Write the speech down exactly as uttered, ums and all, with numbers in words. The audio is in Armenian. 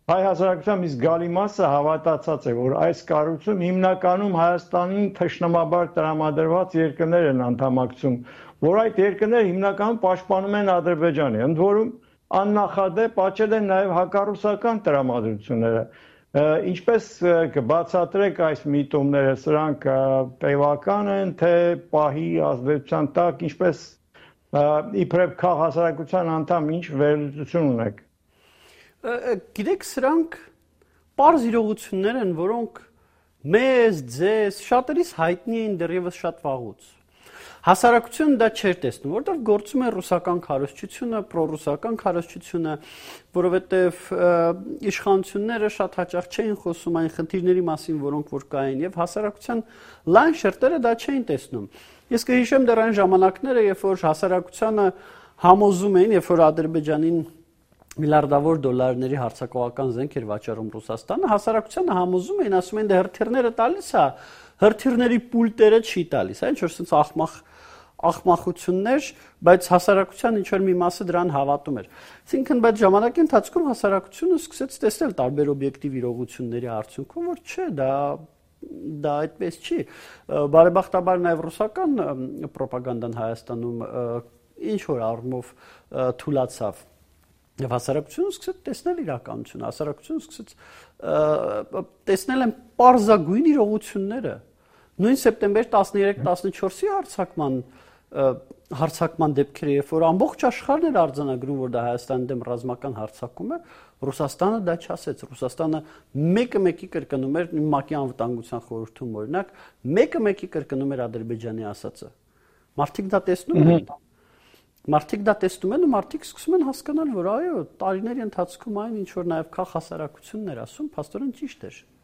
հայ հասարակության մի զգալի մասը հավատացած է, որ այս կառույցում հիմնականում Հայաստանին թշնամաբար տրամադրված երկրներ են անդամակցում, որ այդ երկրները հիմնականում պաշտպանում են Ադրբեջանը, ընդ որում աննախադեպ աճել են նաև հակառուսական տրամադրությունները։ Ինչպես կբացատրեք այս միտումները, սրանք տևական են, թե պահի ազդեցության տակ, ինչպես իբրև քաղաքացիական անդամ ինչ վերլուծություն ունեք։ Գիտեք, սրանք պարզ իրողություններ են, որոնք մեզ, ձեզ, շատերիս հայտնի են դեռևս շատ վաղուց։ Հասարակությունը դա չէր տեսնում, որտեղ գործում է ռուսական քարոզչությունը, պրոռուսական քարոզչությունը, որովհետև իշխանությունները շատ հաճախ չէին խոսում այն խնդիրների մասին, որոնք որ կային, եւ հասարակության լայն շերտերը դա չէին տեսնում։ Ես կհիշեմ դեռ այն ժամանակները, երբ որ հասարակությանը համոզում էին, երբ որ Ադրբեջանին միլիարդավոր դոլարների հարձակողական զենք էր վաճառում Ռուսաստանը, հասարակությանը համոզում էին, ասում էին, դե հրթիռները տալիս է, հրթիռների պուլտերը չի տալիս, այն ինչ-որ sense ախմախ ախմախություններ, բայց հասարակության ինչ-որ մի մասը դրան հավատում էր։ Այսինքն, բայց ժամանակի ընթացքում հասարակությունը սկսեց տեսնել տարբեր օբյեկտիվ իրողությունների արդյունքում, որ չէ, դա դա այդպես չի։ Բարեբախտաբար նաև ռուսական ռոպագանդան Հայաստանում ինչ որ առումով թուլացավ։ Եվ հասարակությունը սկսեց տեսնել իրականությունը, հասարակությունը սկսեց տեսնել են պարզագույն իրողությունները։ Նույն սեպտեմբեր տասներեք տասնչորսի հարձակման հարձակման դեպքերը, երբ որ ամբողջ աշխարհն էր արձանագրում, որ դա Հայաստանի դեմ ռազմական հարձակում է, Ռուսաստանը դա չասեց։ Ռուսաստանը մեկը մեկի կրկնում էր ՄԱԿ-ի անվտանգության խորհրդում օրինակ, մեկը մեկի կրկնում էր Ադրբեջանի ասածը։ Մարդիկ դա տեսնում են։ Մարդիկ դա տեսնում են ու մարդիկ սկսում են հասկանալ, որ այո, տարիների ընթացքում այն ինչ որ նաև քաղաքասարակությունն էր ասում, փաստորեն ճիշտ էր։